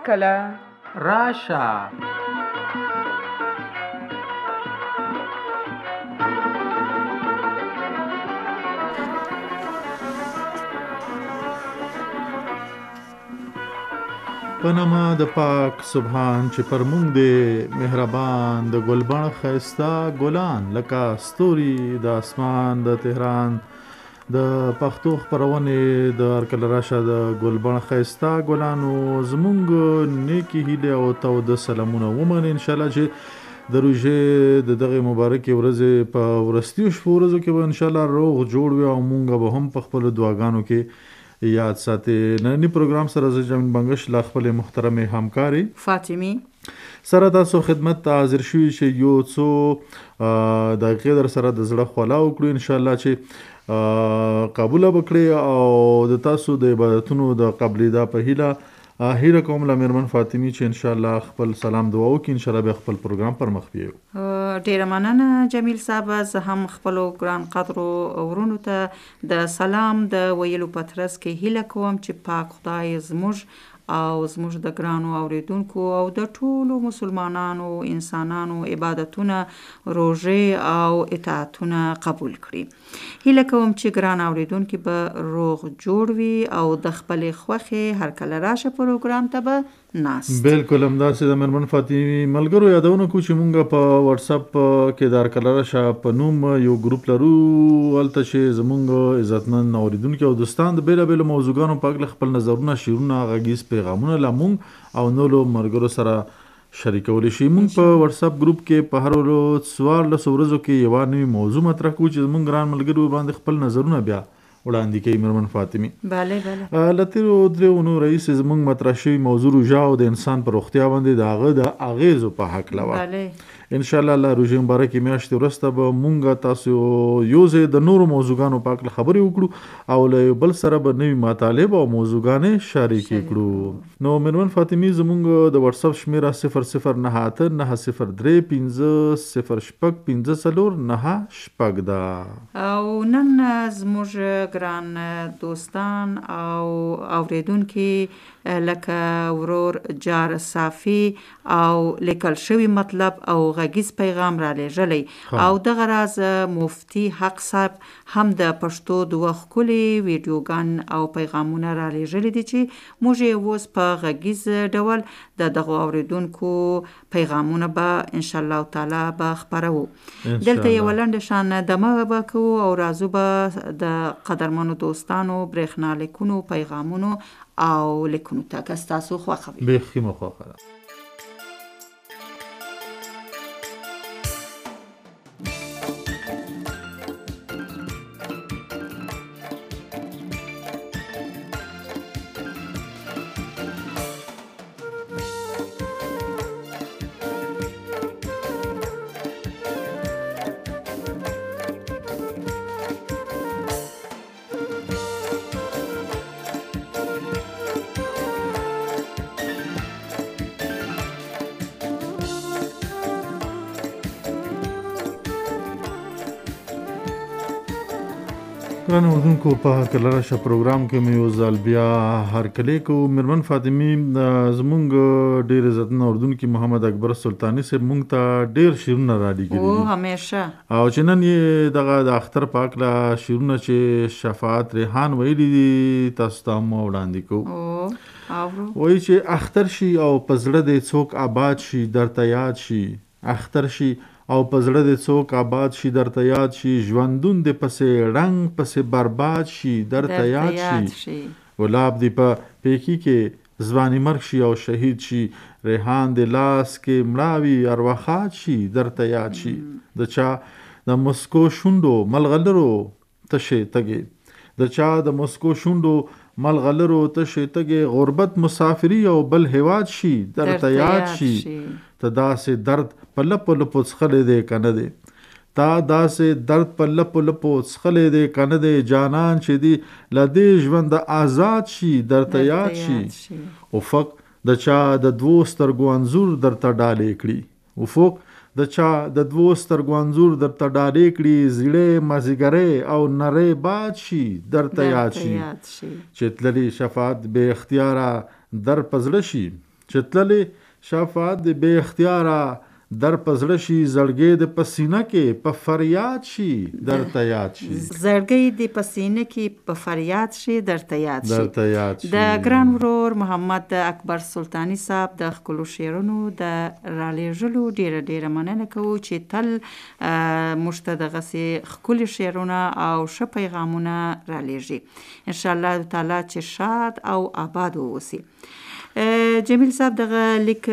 کله راشه. په نامه د پاک سبحان چې پر مونږ دی مهربان، د ګلبڼ ښایسته ګلان لکه ستوري د اسمان د تهران، د پښتو خپرونې د هرکله راشه د ګلبڼ ښایسته ګلانو زمونږ نیکې هیلې او تاوده سلامونه ومنئ انشاءالله چې د روژې د دغې مبارکې ورځې په وروستیو شپو ورځو کې به انشاءالله روغ جوړ وي او مونږ به هم په خپلو دعاګانو کې یاد ساتي. نننی پروګرام سره زه جمیل بنګش له خپلې محترمې همکارې فاطمي سره تاسو خدمت ته حاضر شوي چې یو څو دقیقې در سره د زړه خواله وکړو انشاءالله چې قبوله به کړئ او د تاسو د عبادتونو د قبلېدا په هیله کوم له مېرمن فاطمي چې انشاءالله خپل سلام دعا وکړي، انشاءالله بیا خپل پروګرام پر مخ بیایو. ډیره مننه جمیل صاحب. زه هم خپلو ګران قدرو ورونو ته د سلام د ویلو په ترڅ کې هیله کوم چې پاک خدای زموږ او زموږ د ګرانو اوریدونکو او د ټولو مسلمانانو انسانانو عبادتونه، روژې او اطاعتونه قبول کړي. هیله کوم چې ګران اوریدونکي به روغ جوړ وي او د خپلې خوښې هر کله راشه پروګرام ته به ناست. بالکل همداسې د مېرمن فاطمي ملګرو یادونه کوو چې مونږ په واتساپ کې د هرکله راشه په نوم یو ګروپ لرو، هلته چې زمونږ عزتمن اوریدونکي او دوستان د بیلابیلو موضوعګانو په هکله خپل نظرونه، شعرونه، غږیز پیغامونه له مونږ او نورو ملګرو سره شریکولی شي. مونږ په واتساپ ګروپ کې په هر ورځ 14 ورځو کې یوه نوې موضوع مطرح کوو چې زمونږ ګران ملګرو باندې خپل نظرونه بیا وړاندې کوي. مېرمن فاطمي بله له تېرو 3 اونیو راهیسې زمونږ مطرح شوي موضوع روژه او د انسان په روغتیا باندې د هغه د اغیزو په هکله وه. انشاءالله له روژې مبارکې میاشتې وروسته به مونږ تاسو یو ځای د نورو موضوعګانو په هکله خبرې وکړو او له یو بل سره به نوي مطالب او موضوعګانې شریکې کړو. نو مېرمن فاطمي زمونږ د واتساپ شمېره 0098903500554 ده او نن زموږ ګران دوستان او اوریدونکي لکه ورور جار صافي او لیکل شوی مطلب او غږیز پیغام را لېږلی او دغه راز مفتي حق صاحب هم د پښتو دوه ښکلي ویډیوګان او پیغامونه را لېږلي دي چې موږ یې اوس په غږیز ډول د دغو اوریدونکو پیغامونه به انشاءالله تعالی به خپروو. دلته یوه لنډه شان دمه به کوو او راځو به د قدرمنو دوستانو برېښنالیکونو، پیغامونو او لیکونو ته که ستاسو خوښه وي. بیخي مو خوښه ده. ګران اردونکو په هکله راشه پروګرام کې مې یو ځل بیا هرکلی کوو. مېرمن فاطمي زمونږ ډېر عزتمن اردونکي محمد اکبر سلطاني صاحب مونږ ته ډېر شعرونه رالیږلي دي همیشه او چې نن یې دغه د اختر په هکله شعرونه چې شفاعت ریحان ویلي دي تاسو ته هم وړاندې کوو. وایي چې اختر شي او په زړه دې څوک آباد شي درته یاد شي، اختر شي او په زړه دې څوک آباد شي درته یاد شي، ژوندون دې پسې ړنګ پسې برباد شي درته یاد شي، ګلاب دې په پیکي کې ځواني مرګ شي او شهید شي، ریحان دې لاس کې مړاوي ارواخات شي درته یاد شي، د چا د مسکو شونډو ملغلرو تشې تګې، د چا د مسکو شونډو ملغلرو تشې تګې، غربت مسافري او بل هیواد شي درته یاد شي، ته داسې درد په لپو لپو څښلی دی که نه دی، تا داسې درد په لپو لپو څښلی دی که نه دی، جانان چې دی له دې ژونده آزاد شي درته یاد شي، افق د چا د دوو سترګو انځور درته ډالې کړي، افق د چا د دوو سترګو انځور درته ډالې کړي، زیړی مازیګری او نری باد شي درته یاد شي، چې تللي شفاعت بې اختیاره در په زړه شي، چې تللې شفاعت د بې اختیاره در پزړه شي زړګې د پسینه کې په فریاد شي درته یاد شي زړګې د پسینه کې په فریاد شي درته یاد شي د ګران ورور محمد اکبر سلطانی صاحب د خپلو شعرونو د رالیږلو ډیره مننه کوو چې تل موږ ته دغسې ښکلي شعرونه او ښه پیغامونه رالیږي انشاءالله تعالی چې شاد او آباد واوسي. جمیل صاحب دغه لیک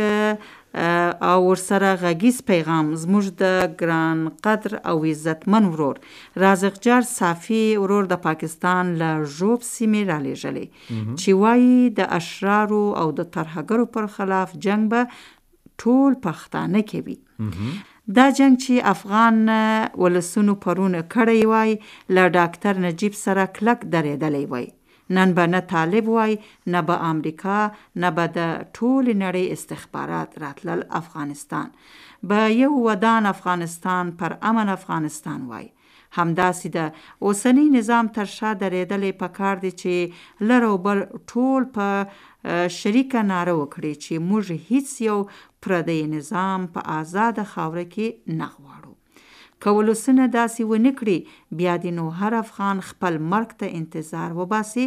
او ورسره غږیز پیغام زموږ د ګران قدر او عزتمن ورور رازق جار صافي ورور د پاکستان له ژوب سیمې رالیږلی چې وایي د اشرارو او د ترهګرو پر خلاف جنگ به ټول پښتانه کوي. دا جنگ چې افغان ولسونو پرونه کړی وای له ډاکټر نجیب سره کلک درېدلی وای. نن به نه طالب وای نه به امریکا نه به د ټول نړۍ استخبارات راتلل افغانستان به یو ودان افغانستان پر امن افغانستان وای. همداسې د اوسنی نظام تر شا درېدلی پکار دی چې لر او بر ټول په شریکه ناره وکړي چې موږ هیڅ یو پردی نظام په آزاده خاوره کې نه غواړو. که ولسونه داسې ونه کړي بیا دې نو هر افغان خپل مرګ ته انتظار وباسي.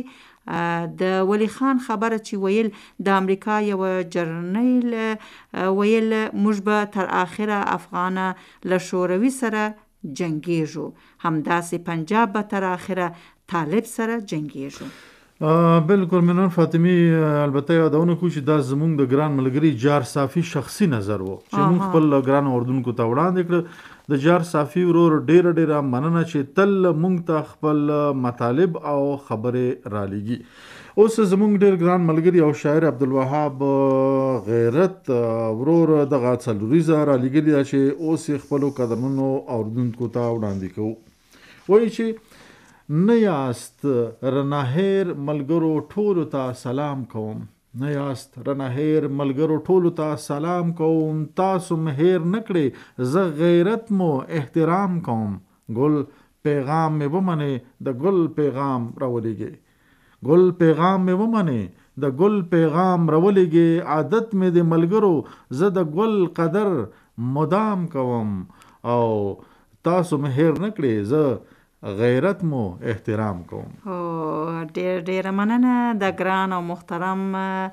د ولی خان خبره چې ویل د امریکا یو جرنیل ویل موږ به تر آخره افغانه له شوروي سره جنګیږو همداسې پنجاب به تر آخره طالب سره جنګیږو. بالکل منون فاطمی البته یادونه کو چې دا زمونږ د ګران ملګری جار صافي شخصي نظر وو چې موږ خپل ګران اردوونکو ته وړاندې کړ. د جار صافي ورور ډیره مننه چې تل موږ ته خپل مطالب او خبرې را لېږي. اوس زمونږ ډیر ګران ملګری او شاعر عبدالوهاب غیرت ورور دغه څلوریزه را لېږلي ده چې اوس یې خپلو قدرمنو اردوونکو ته وړاندې کوو. وایي چې نه یاست رنهیر ملګرو ټولو ته سلام کوم نه یاست رنهیر ملګرو ټولو ته سلام کوم تاسو مهیر نکړئ زه غیرت مو احترام کوم ګل پیغام مې ومنې د ګل پیغام راولېږئ ګل پیغام مې ومنې د ګل پیغام راولېږئ عادت مې د ملګرو زه د ګل قدر مدام کوم او تاسو مهیر نکړئ زه غیرت مو احترام کوم. ډیر مننه د ګران او محترم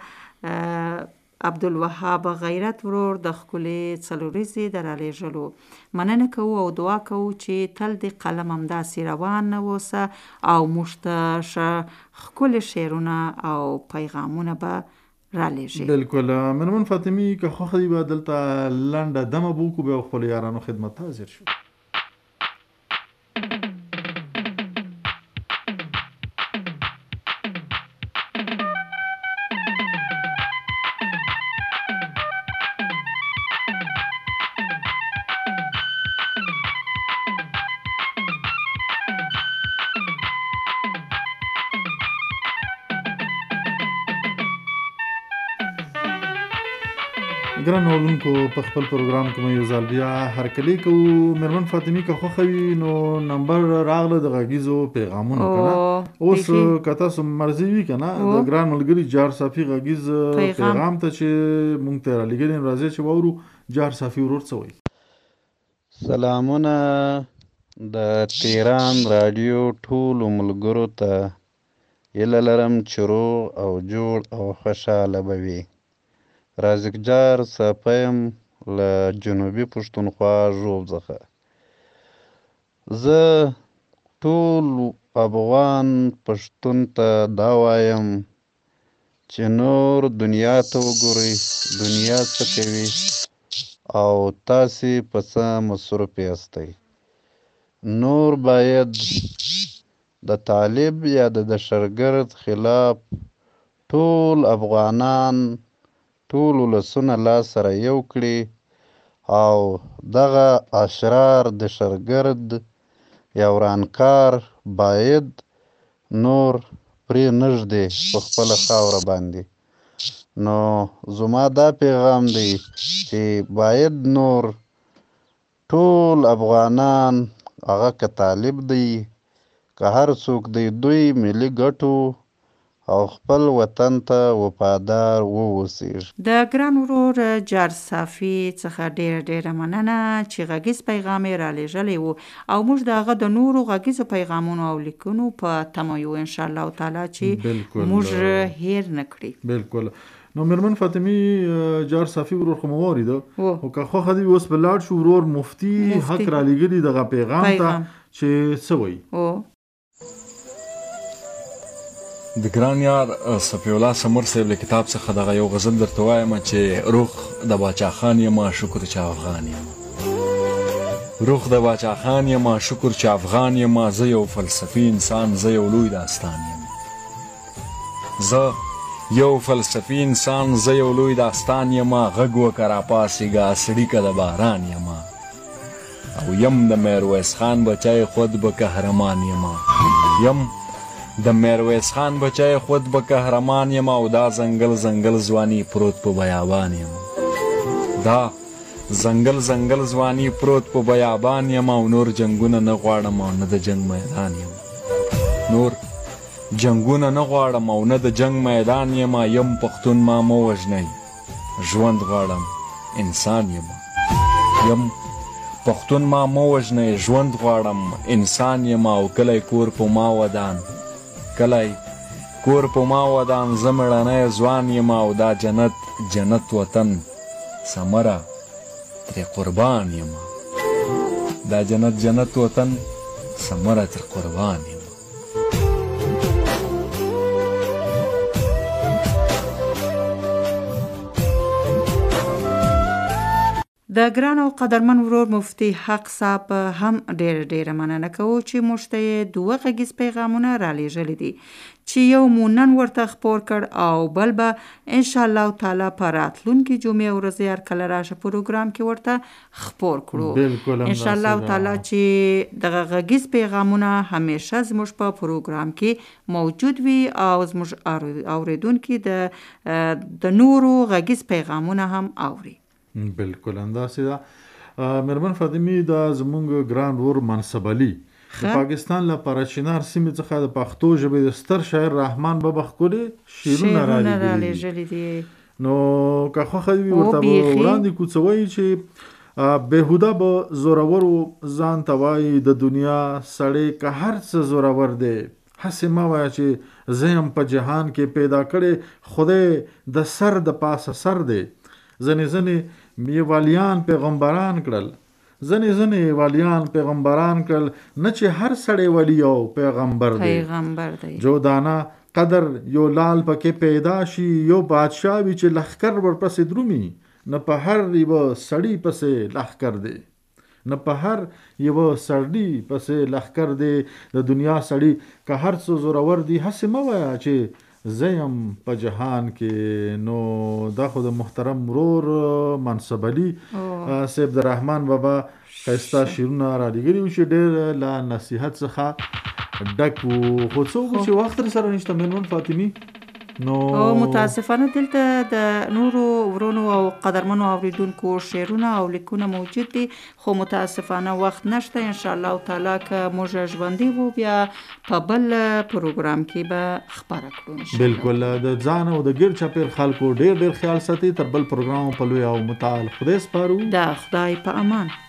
عبدالوهاب غیرت ورور د ښکلې څلوریزې د رالیږلو مننه کوو او دعا کوو چې تل د قلم همداسې روان اوسه او موږ ته ښه ښکلي شعرونه او پیغامونه به رالیږي. بالکل منمن فاطمی که خوښه دي به دلته لنډه دمه به وکړو بیا خپلو یارانو خدمت ته حاضر شو. ګران اورونکو په خپل پروګرام کې مې یو ځل بیا هرکلی کوو. مېرمن فاطمي که خوښه وي نو نمبر راغله د غږیزو پیغامونو کنه اوس که تاسو مرضي وي کنه د ګران ملګري جار صافي غږیز پیغام ته چې مونږ ته رالیږلی راځي چې واورو جار صافي ورور څه وایي. سلامونه د تهران راډیو ټولو ملګرو ته هیله لرم چې روغ او جوړ او خوشحاله به وي. رازق جار صافی یم له جنوبي پښتونخوا ژوب څخه. زه ټول افغان پښتون ته دا وایم چې نور دنیا ته وګورئ دنیا څه کوي او تاسې په څه مصروف یاستئ. نور باید د طالب یا د دهشتګرد خلاف ټول افغانان ټول ولسونه لاس سره یو کړي او دغه اشرار دهشتګرد یا ورانکار باید نور پرې نږدې په خپله خاوره باندې. نو زما دا پیغام دی چې باید نور ټول افغانان هغه که طالب دی که هر څوک دی دوی ملي ګټو او خپل وطن ته وفادار واوسیږي. د ګران ورور جار صافي څخه ډیره مننه چې غږیز پیغام یې رالیږلی و او موږ د هغه د نورو غږیزو پیغامونو او لیکونو په تمه یو انشاءالله تعالی چې موږ هیر نه کړي. بالکل. نو مېرمن فاطمي جار صافي ورور خو مو واورېده او که خوښه دې اوس به لاړ شو ورور مفتي حق رالیږلي دغه پیغام ته چې څه وایي. د ګران یار صفي الله سمر صاحب له کتاب څخه دغه یو غزل درته وایم چې روح د باچا خان یما شکر چې افغان یم، روح د باچا خان یما شکر چې افغان یم، زه یو فلسفي انسان، زه یو لوی داستان یم، زه یو فلسفي انسان، زه یو لوی داستان یم، غږ وکړه راپاڅېږه سړي که د باران یم، او یم د میرویس خان بچی خود به قهرمان یم، یم د میرویس خان بچی خود به قهرمان یم، او دا زنګل زنګل ځواني پروت په بیابان یم، دا زنګل زنګل ځواني پروت په بیابان یم، او نور جنګونه نه غواړم او نه د جنګ میدان یم، نور جنګونه نه غواړم او نه د جنګ میدان یم، یم پښتون ما مه وژنئ ژوند غواړم انسان یم، یم پښتون ما مه وژنئ ژوند غواړم انسان یم، او کلی کور په ما ودان، کلی کور په ما ودان، زه مړنی ځوان یم، او دا جنت جنت وطن ثمره ترې قربان یم، دا جنت جنت وطن ثمره ترې قربان یم. د ګران او قدرمن ورور مفتي حق صاحب هم ډیره مننه کوو چې موږ ته یې دوه غږیز پیغامونه رالیږلي دي چې یو مو نن ورته خپور کړ او بل به انشاءالله تعالی په راتلونکي جمعې ورځې هر کله راشه پروګرام کې ورته خپور کړو انشاءالله تعالی چې دغه غږیز پیغامونه همیشه زموږ په پروګرام کې موجود وي او زموږ اوریدونکي د نورو غږیز پیغامونه هم اوري. بالکل انداسې ده. مېرمن فاطمي دا زمونږ ګران ورور منصب علي د پاکستان له پرچینار سیمې څخه د پښتو ژبې د ستر شاعر رحمان بابا ښکلي شعرونه رالیږلي دي. نو که خوښه وي ورته به وړاندې کړو څه وایي چې بېهوده به زورورو ځان ته وایي د دنیا سړی که هر څه زورور دی، هسې مه وایه چې زه یم په جهان کې پیدا کړی خدای د سر د پاسه سر دی، ځنې ځنې یوالیان پیغمبران کړل، ځنې ځنې والیان پیغمبران کړل، نه چې هر سړی ولی او پیغمبر دی، جو دانا قدر یو لال پکې پیدا شي، یو بادشاه وي چې لښکر ورپسې درومي، نه په هر یوه سړي پسې لښکر دی، نه په هر یوه سړي پسې لښکر دی، د دنیا سړي که هر څه زورور دی، هسې مه وایه چې زیم په جهان کې. نو دا خو د محترم ورور منصب علي صاحب د رحمان بابا ښایسته شعرونه رالیږلي وو چې ډېر له نصیحت څخه ډک وو، خو څه وکړو چې وخت سره نشته مېرمن فاطمي. نو متاسفانه دلته د نورو ورونو او قدرمنو اوریدونکو شعرونه او لیکونه موجود دي، خو متاسفانه وخت نشته. انشاءالله تعالی که موږ ژوندي وو بیا په بل پروګرام کې به خپاره کړو. بالکل د ځان او د ګیر چاپیر خلکو ډېر خیال ساتي. تر بل پروګرام په لوی او متعال خدای سپارو. د خدای په امان.